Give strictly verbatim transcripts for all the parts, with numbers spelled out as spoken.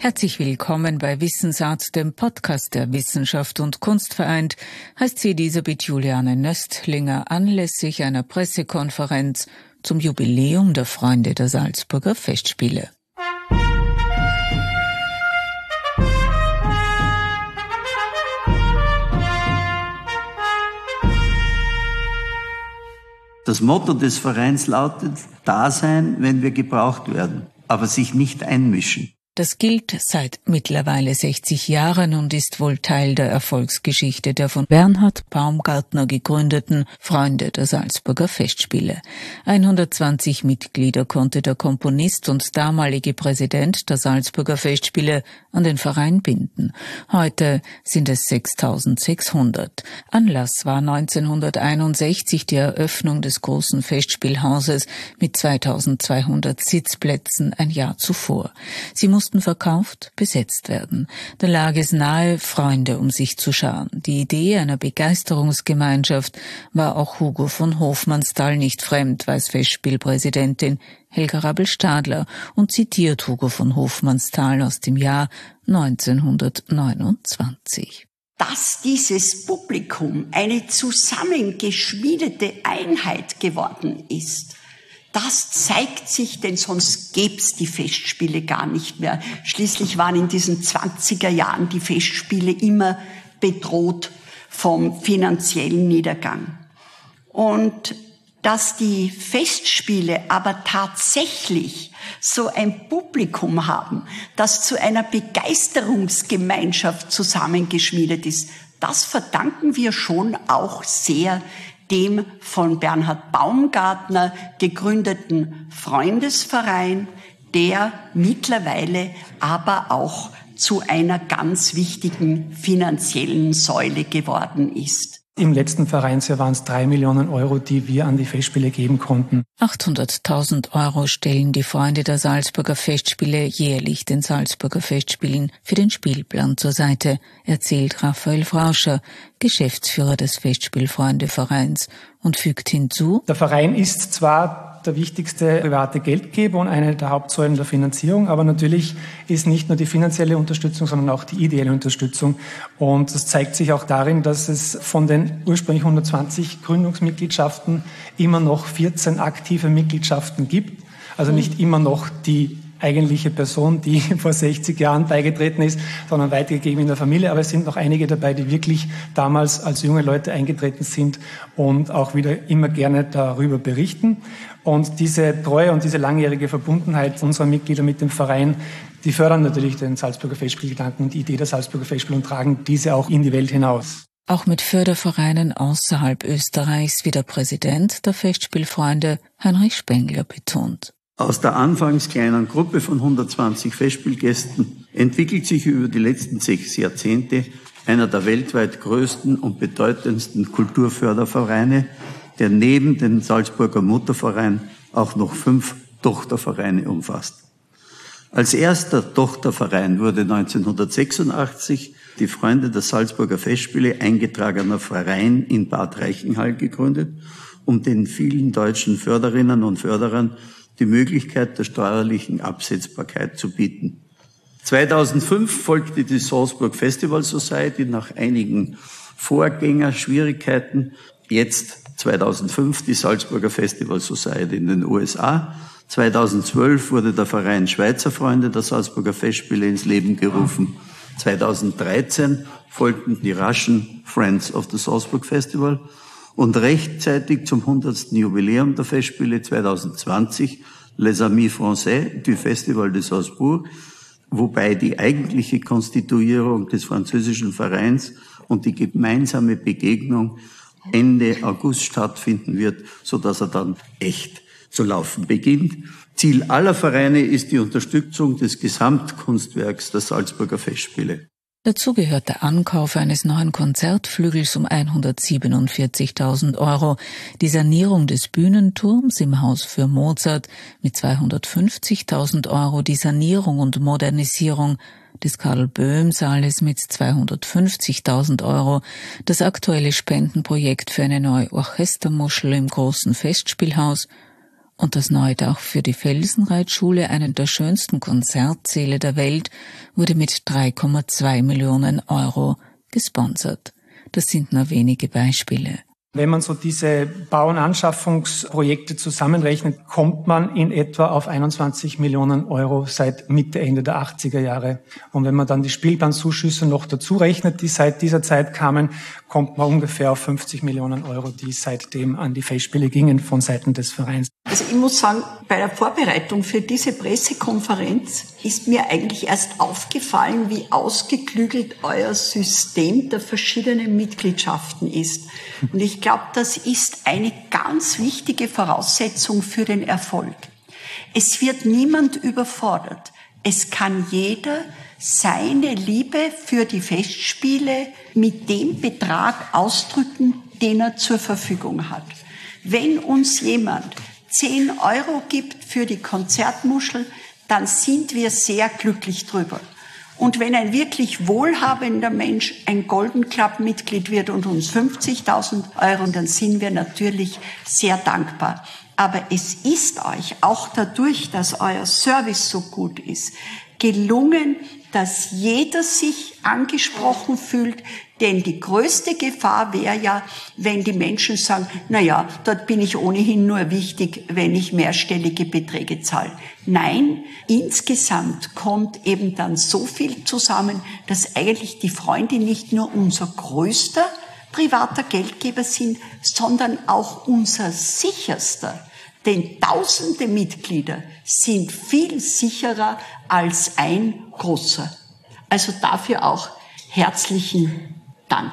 Herzlich willkommen bei Wissensart, dem Podcast der Wissenschaft und Kunst vereint, heißt sie Elisabeth Juliane Nöstlinger anlässlich einer Pressekonferenz zum Jubiläum der Freunde der Salzburger Festspiele. Das Motto des Vereins lautet: Da sein, wenn wir gebraucht werden, aber sich nicht einmischen. Das gilt seit mittlerweile sechzig Jahren und ist wohl Teil der Erfolgsgeschichte der von Bernhard Baumgartner gegründeten Freunde der Salzburger Festspiele. hundertzwanzig Mitglieder konnte der Komponist und damalige Präsident der Salzburger Festspiele an den Verein binden. Heute sind es sechstausendsechshundert. Anlass war neunzehnhunderteinundsechzig die Eröffnung des großen Festspielhauses mit zweitausendzweihundert Sitzplätzen ein Jahr zuvor. Sie mussten verkauft, besetzt werden. Da lag es nahe, Freunde um sich zu scharen. Die Idee einer Begeisterungsgemeinschaft war auch Hugo von Hofmannsthal nicht fremd, weiß Festspielpräsidentin Helga Rabel-Stadler und zitiert Hugo von Hofmannsthal aus dem Jahr neunzehnhundertneunundzwanzig. Dass dieses Publikum eine zusammengeschmiedete Einheit geworden ist, das zeigt sich, denn sonst gäb's die Festspiele gar nicht mehr. Schließlich waren in diesen zwanziger Jahren die Festspiele immer bedroht vom finanziellen Niedergang. Und dass die Festspiele aber tatsächlich so ein Publikum haben, das zu einer Begeisterungsgemeinschaft zusammengeschmiedet ist, das verdanken wir schon auch sehr dem von Bernhard Baumgartner gegründeten Freundesverein, der mittlerweile aber auch zu einer ganz wichtigen finanziellen Säule geworden ist. Im letzten Vereinsjahr waren es drei Millionen Euro, die wir an die Festspiele geben konnten. achthunderttausend Euro stellen die Freunde der Salzburger Festspiele jährlich den Salzburger Festspielen für den Spielplan zur Seite, erzählt Raphael Frauscher, Geschäftsführer des Festspielfreundevereins, und fügt hinzu: Der Verein ist zwar der wichtigste private Geldgeber und eine der Hauptsäulen der Finanzierung, aber natürlich ist nicht nur die finanzielle Unterstützung, sondern auch die ideelle Unterstützung. Und das zeigt sich auch darin, dass es von den ursprünglich hundertzwanzig Gründungsmitgliedschaften immer noch vierzehn aktive Mitgliedschaften gibt. Also nicht immer noch die eigentliche Person, die vor sechzig Jahren beigetreten ist, sondern weitergegeben in der Familie. Aber es sind noch einige dabei, die wirklich damals als junge Leute eingetreten sind und auch wieder immer gerne darüber berichten. Und diese Treue und diese langjährige Verbundenheit unserer Mitglieder mit dem Verein, die fördern natürlich den Salzburger Festspielgedanken und die Idee der Salzburger Festspiele und tragen diese auch in die Welt hinaus. Auch mit Fördervereinen außerhalb Österreichs, wie der Präsident der Festspielfreunde Heinrich Spengler betont. Aus der anfangs kleinen Gruppe von hundertzwanzig Festspielgästen entwickelt sich über die letzten sechs Jahrzehnte einer der weltweit größten und bedeutendsten Kulturfördervereine, der neben dem Salzburger Mutterverein auch noch fünf Tochtervereine umfasst. Als erster Tochterverein wurde neunzehnhundertsechsundachtzig die Freunde der Salzburger Festspiele, eingetragener Verein in Bad Reichenhall, gegründet, um den vielen deutschen Förderinnen und Förderern die Möglichkeit der steuerlichen Absetzbarkeit zu bieten. zweitausendfünf folgte die Salzburg Festival Society nach einigen Vorgängerschwierigkeiten. Jetzt zweitausendfünf die Salzburger Festival Society in den U S A. zweitausendzwölf wurde der Verein Schweizer Freunde der Salzburger Festspiele ins Leben gerufen. zweitausenddreizehn folgten die Russian Friends of the Salzburg Festival. Und rechtzeitig zum hundertsten Jubiläum der Festspiele zweitausendzwanzig Les Amis Français du Festival de Salzbourg, wobei die eigentliche Konstituierung des französischen Vereins und die gemeinsame Begegnung Ende August stattfinden wird, sodass er dann echt zu laufen beginnt. Ziel aller Vereine ist die Unterstützung des Gesamtkunstwerks der Salzburger Festspiele. Dazu gehört der Ankauf eines neuen Konzertflügels um hundertsiebenundvierzigtausend Euro, die Sanierung des Bühnenturms im Haus für Mozart mit zweihundertfünfzigtausend Euro, die Sanierung und Modernisierung des Karl-Böhm-Saales mit zweihundertfünfzigtausend Euro, das aktuelle Spendenprojekt für eine neue Orchestermuschel im großen Festspielhaus Und das Neudach für die Felsenreitschule, einen der schönsten Konzertsäle der Welt, wurde mit drei Komma zwei Millionen Euro gesponsert. Das sind nur wenige Beispiele. Wenn man so diese Bau- und Anschaffungsprojekte zusammenrechnet, kommt man in etwa auf einundzwanzig Millionen Euro seit Mitte, Ende der achtziger Jahre. Und wenn man dann die Spielplanzuschüsse noch dazu rechnet, die seit dieser Zeit kamen, kommt man ungefähr auf fünfzig Millionen Euro, die seitdem an die Festspiele gingen von Seiten des Vereins. Also ich muss sagen, bei der Vorbereitung für diese Pressekonferenz ist mir eigentlich erst aufgefallen, wie ausgeklügelt euer System der verschiedenen Mitgliedschaften ist. Und ich glaube, das ist eine ganz wichtige Voraussetzung für den Erfolg. Es wird niemand überfordert. Es kann jeder seine Liebe für die Festspiele mit dem Betrag ausdrücken, den er zur Verfügung hat. Wenn uns jemand zehn Euro gibt für die Konzertmuschel, dann sind wir sehr glücklich drüber. Und wenn ein wirklich wohlhabender Mensch ein Golden Club Mitglied wird und uns fünfzigtausend Euro, dann sind wir natürlich sehr dankbar. Aber es ist euch, auch dadurch, dass euer Service so gut ist, gelungen, dass jeder sich angesprochen fühlt, denn die größte Gefahr wäre ja, wenn die Menschen sagen, na ja, dort bin ich ohnehin nur wichtig, wenn ich mehrstellige Beträge zahle. Nein, insgesamt kommt eben dann so viel zusammen, dass eigentlich die Freunde nicht nur unser größter privater Geldgeber sind, sondern auch unser sicherster. Denn tausende Mitglieder sind viel sicherer als ein großer. Also dafür auch herzlichen Dank.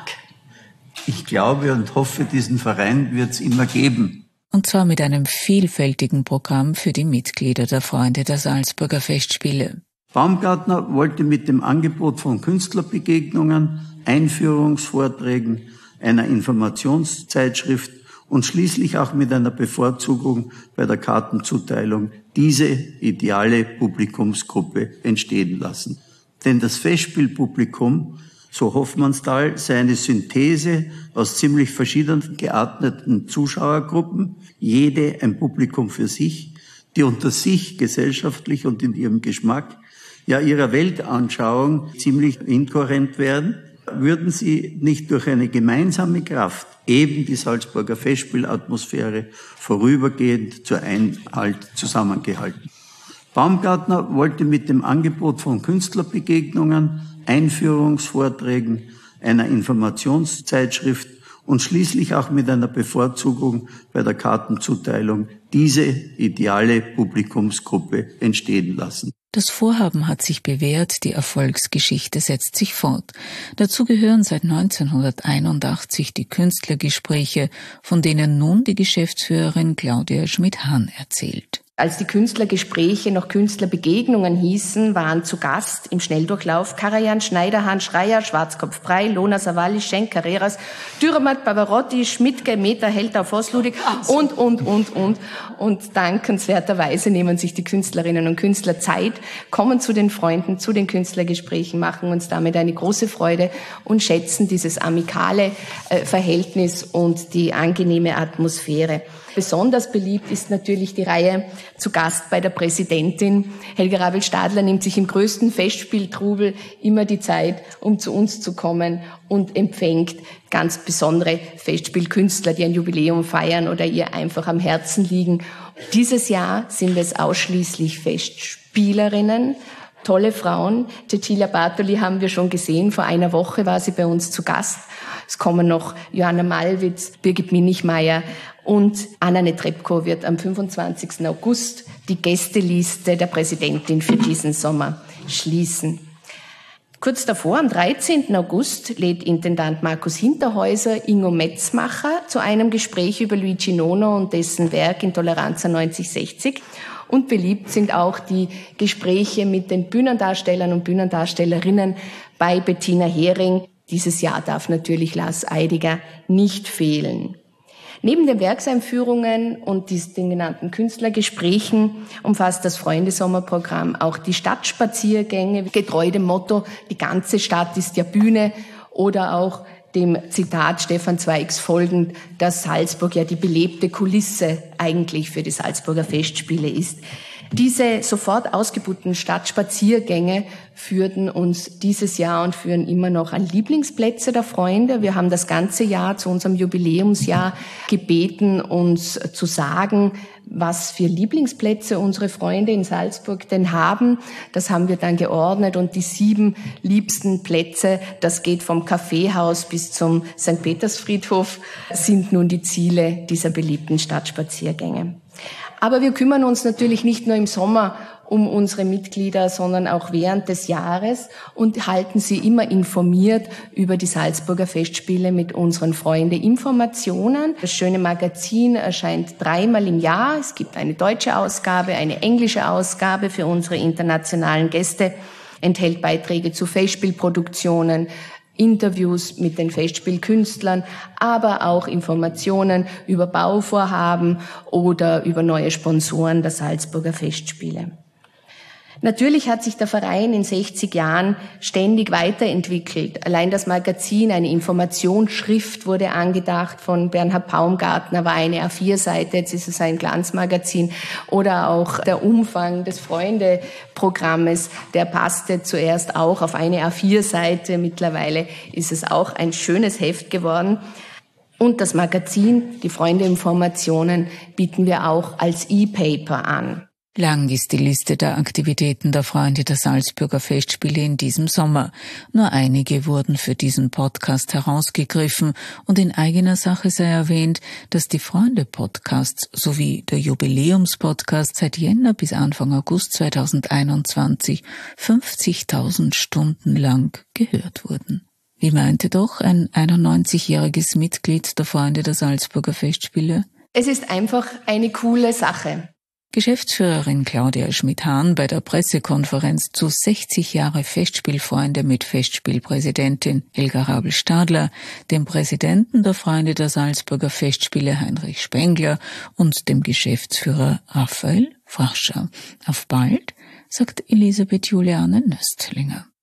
Ich glaube und hoffe, diesen Verein wird es immer geben. Und zwar mit einem vielfältigen Programm für die Mitglieder der Freunde der Salzburger Festspiele. Baumgartner wollte mit dem Angebot von Künstlerbegegnungen, Einführungsvorträgen, einer Informationszeitschrift und schließlich auch mit einer Bevorzugung bei der Kartenzuteilung diese ideale Publikumsgruppe entstehen lassen. Denn das Festspielpublikum, so Hoffmannsthal, sei eine Synthese aus ziemlich verschiedenen gearteten Zuschauergruppen, jede ein Publikum für sich, die unter sich gesellschaftlich und in ihrem Geschmack, ja ihrer Weltanschauung ziemlich inkohärent werden, würden sie nicht durch eine gemeinsame Kraft, eben die Salzburger Festspielatmosphäre, vorübergehend zur Einhalt zusammengehalten. Baumgartner wollte mit dem Angebot von Künstlerbegegnungen, Einführungsvorträgen, einer Informationszeitschrift und schließlich auch mit einer Bevorzugung bei der Kartenzuteilung diese ideale Publikumsgruppe entstehen lassen. Das Vorhaben hat sich bewährt, die Erfolgsgeschichte setzt sich fort. Dazu gehören seit neunzehnhunderteinundachtzig die Künstlergespräche, von denen nun die Geschäftsführerin Claudia Schmidt-Hahn erzählt. Als die Künstlergespräche noch Künstlerbegegnungen hießen, waren zu Gast im Schnelldurchlauf Karajan, Schneiderhan, Schreier, Schwarzkopf, Brey, Lona, Savalli, Schenk, Carreras, Dürrematt, Pavarotti, Schmidtke, Meter, Helter, Voss-Ludwig und, und, und, und. Und dankenswerterweise nehmen sich die Künstlerinnen und Künstler Zeit, kommen zu den Freunden, zu den Künstlergesprächen, machen uns damit eine große Freude und schätzen dieses amikale äh, Verhältnis und die angenehme Atmosphäre. Besonders beliebt ist natürlich die Reihe zu Gast bei der Präsidentin. Helga Rabel-Stadler nimmt sich im größten Festspieltrubel immer die Zeit, um zu uns zu kommen und empfängt ganz besondere Festspielkünstler, die ein Jubiläum feiern oder ihr einfach am Herzen liegen. Dieses Jahr sind es ausschließlich Festspielerinnen. Tolle Frauen. Cecilia Bartoli haben wir schon gesehen. Vor einer Woche war sie bei uns zu Gast. Es kommen noch Johanna Malwitz, Birgit Minichmeier und Anna Netrebko wird am fünfundzwanzigsten August die Gästeliste der Präsidentin für diesen Sommer schließen. Kurz davor, am dreizehnten August, lädt Intendant Markus Hinterhäuser Ingo Metzmacher zu einem Gespräch über Luigi Nono und dessen Werk Intoleranza neunzig sechzig. Und beliebt sind auch die Gespräche mit den Bühnendarstellern und Bühnendarstellerinnen bei Bettina Hering. Dieses Jahr darf natürlich Lars Eidiger nicht fehlen. Neben den Werkseinführungen und den genannten Künstlergesprächen umfasst das Freundesommerprogramm auch die Stadtspaziergänge, getreu dem Motto, die ganze Stadt ist ja Bühne, oder auch dem Zitat Stefan Zweigs folgend, dass Salzburg ja die belebte Kulisse eigentlich für die Salzburger Festspiele ist. Diese sofort ausgebuchten Stadtspaziergänge führten uns dieses Jahr und führen immer noch an Lieblingsplätze der Freunde. Wir haben das ganze Jahr zu unserem Jubiläumsjahr gebeten, uns zu sagen, was für Lieblingsplätze unsere Freunde in Salzburg denn haben. Das haben wir dann geordnet und die sieben liebsten Plätze, das geht vom Kaffeehaus bis zum Sankt Petersfriedhof, sind nun die Ziele dieser beliebten Stadtspaziergänge. Aber wir kümmern uns natürlich nicht nur im Sommer um unsere Mitglieder, sondern auch während des Jahres und halten sie immer informiert über die Salzburger Festspiele mit unseren Freunden Informationen. Das schöne Magazin erscheint dreimal im Jahr. Es gibt eine deutsche Ausgabe, eine englische Ausgabe für unsere internationalen Gäste, enthält Beiträge zu Festspielproduktionen, Interviews mit den Festspielkünstlern, aber auch Informationen über Bauvorhaben oder über neue Sponsoren der Salzburger Festspiele. Natürlich hat sich der Verein in sechzig Jahren ständig weiterentwickelt. Allein das Magazin, eine Informationsschrift wurde angedacht von Bernhard Paumgartner, war eine A vier Seite, jetzt ist es ein Glanzmagazin. Oder auch der Umfang des Freunde-Programmes, der passte zuerst auch auf eine A vier Seite. Mittlerweile ist es auch ein schönes Heft geworden. Und das Magazin, die Freunde-Informationen, bieten wir auch als E-Paper an. Lang ist die Liste der Aktivitäten der Freunde der Salzburger Festspiele in diesem Sommer. Nur einige wurden für diesen Podcast herausgegriffen und in eigener Sache sei erwähnt, dass die Freunde-Podcasts sowie der Jubiläums-Podcast seit Jänner bis Anfang August zweitausendeinundzwanzig fünfzigtausend Stunden lang gehört wurden. Wie meinte doch ein einundneunzigjähriges Mitglied der Freunde der Salzburger Festspiele? Es ist einfach eine coole Sache. Geschäftsführerin Claudia Schmidt-Hahn bei der Pressekonferenz zu sechzig Jahre Festspielfreunde mit Festspielpräsidentin Helga Rabel-Stadler, dem Präsidenten der Freunde der Salzburger Festspiele Heinrich Spengler und dem Geschäftsführer Raphael Frascher. Auf bald, sagt Elisabeth Juliane Nöstlinger.